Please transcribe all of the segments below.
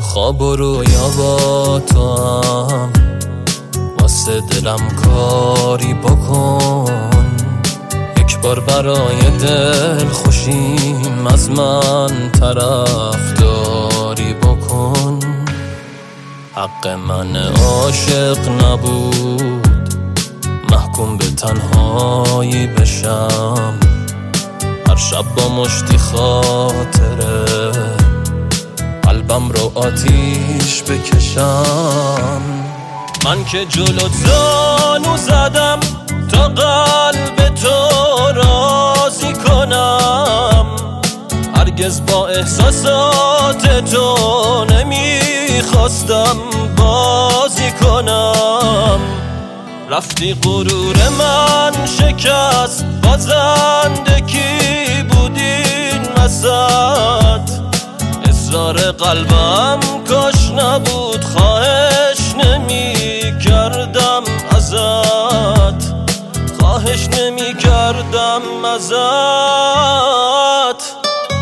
خواب و رویا با تو هم، واسه دلم کاری بکن. یک بار برای دل خوشیم از من طرفداری بکن. حق من عاشق نبود محکوم به تنهایی بشم، هر شب با مشتی خاطره قلبم رو آتیش بکشم. من که جلوت زانو زدم تا قلب تو راضی کنم، هرگز با احساسات تو نمیخواستم بازی کنم. رفتی غرور من شکست، بازنده کی بودین وسط؟ اصرار قلبم کاش نبود، خواهش نمی کردم ازت، خواهش نمی کردم ازت.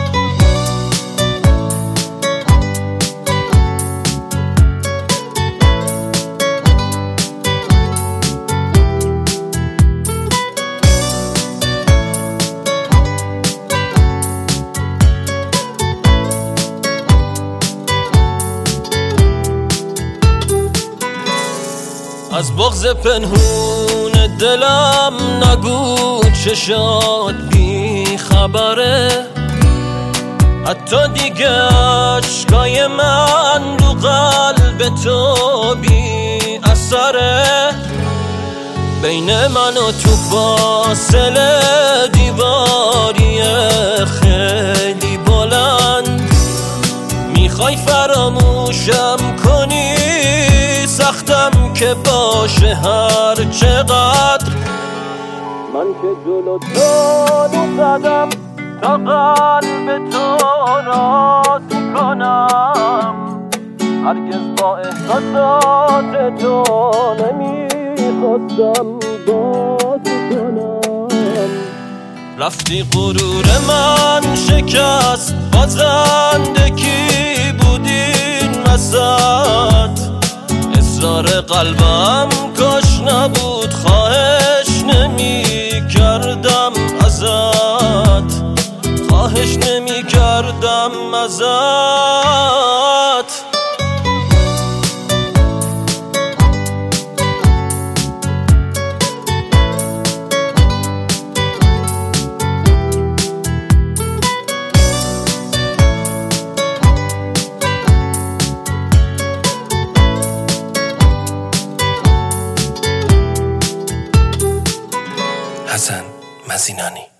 از بغض پنهون دلم نگو چشات بی خبره، حتی دیگه عشقای من رو قلب تو بی اثره. بین من و تو فاصله دیواریه خیلی بلند، میخوای فراموشم کنی سختم که باشه هر چقدر. من که جلو زانو زدم تا قلب تو راضی کنم، هرگز با احساسات تو نمیخواستم بازی کنم. رفتی غرور من شکست، بازنده کی بودین وسط؟ اصرار قلبم کاش نبود، خواهش نمی کردم ازت، خواهش نمی کردم ازت. حسن مزینانی.